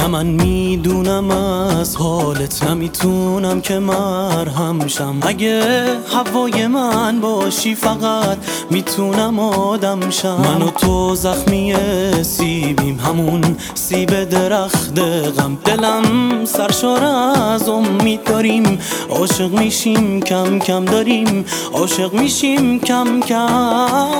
من میدونم از حالت نمیتونم که مرهم شم. اگه هوای من باشی فقط میتونم آدم شم. من و تو زخمی سیبیم، همون سیب درخت غم. دلم سرشار از امید داریم، عاشق میشیم کم کم داریم، عاشق میشیم کم کم.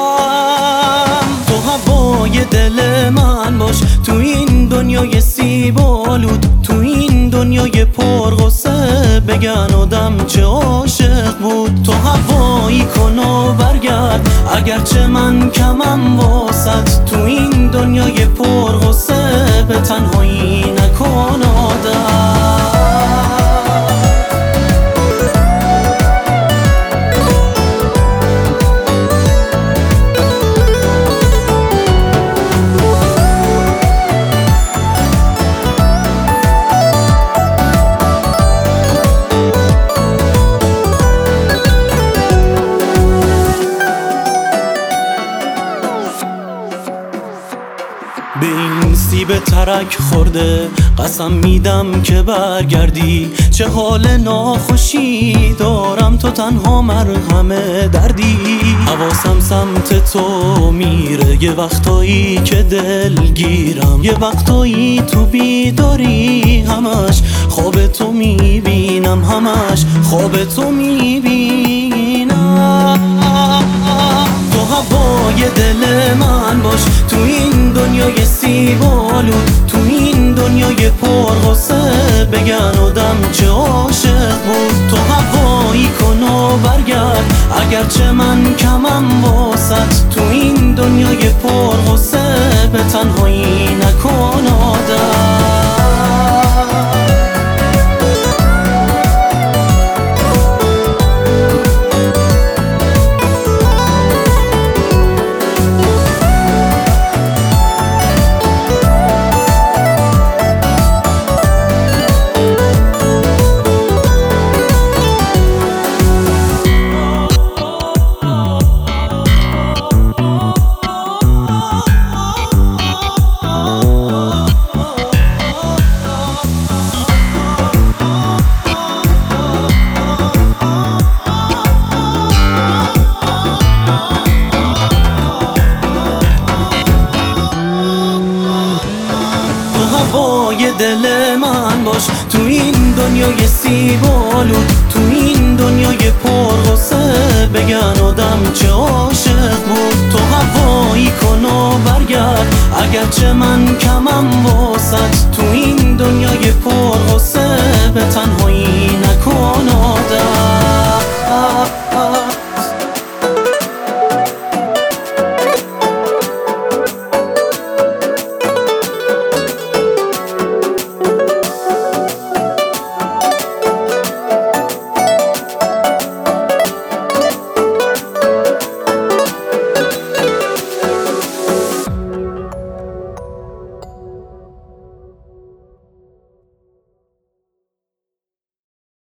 تو هوای دل من باش تو این دنیای سیب آلود، تو این دنیای پرغصه. بگن آدم چه عاشق بود. تو هوایی کن و برگرد اگرچه من کمم واسط. تو این دنیای پرغصه به تنهایی نکن عادت. به این سیب ترک خورده قسم میدم که برگردی. چه حال ناخوشی دارم، تو تنها مرهم دردی. حواسم سمت تو میره یه وقتایی که دلگیرم، یه وقتایی تو بیداری همش خواب تو میبینم، همش خواب تو میبینم. تو هوای دل من باش تو این دنیای سیب آلود، تو این دنیای پرغصه. بگن آدم چه عاشق بود. تو هوایی کن و برگرد اگرچه من کمم واسط. تو این دنیای پرغصه به تنهایی نکن عادت. هوای دل من باش تو این دنیای سیب آلود، تو این دنیای پرغصه. بگن آدم چه عاشق بود. تو هوایی کن و برگرد اگرچه من کمم واسط.